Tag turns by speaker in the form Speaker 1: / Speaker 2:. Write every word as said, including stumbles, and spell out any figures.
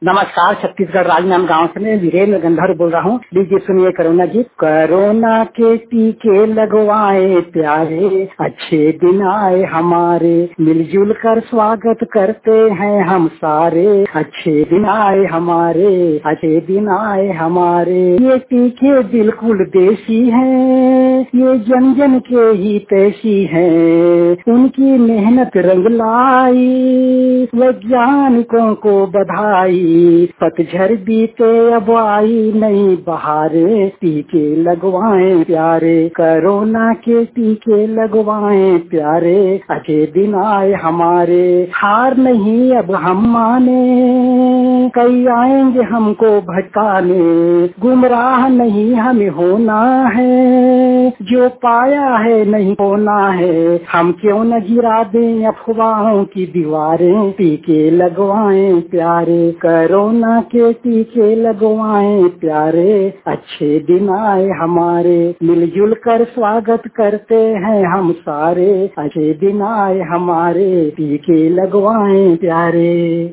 Speaker 1: नमस्कार, छत्तीसगढ़ राजनांद गांव से मैं वीरेंद्र गंधर्व बोल रहा हूँ। लीजिए सुनिए कोरोना गीत। कोरोना के टीके लगवाए प्यारे, अच्छे दिन आए हमारे, मिलजुल कर स्वागत करते हैं हम सारे। अच्छे दिन आए हमारे, अच्छे दिन आए हमारे। ये टीके बिल्कुल देसी हैं, ये जन जन के ही तैसी हैं, उनकी मेहनत रंग लाई, वैज्ञानिकों को बधाई। पतझड़ बीते अब आई नई बहारे, टीके लगवाएं प्यारे, कोरोना के टीके लगवाएं प्यारे, अच्छे दिन आए हमारे। हार नहीं अब हम माने, कई आएंगे हमको भटकाने, गुमराह नहीं हमें होना है, जो पाया है नहीं होना है। हम क्यों न गिरा दें अफवाहों की दीवारें, टीके लगवाएं प्यारे, कोरोना के टीके लगवाएं प्यारे, अच्छे दिन आए हमारे, मिलजुल कर स्वागत करते हैं हम सारे। अच्छे दिन आए हमारे, टीके लगवाएं प्यारे।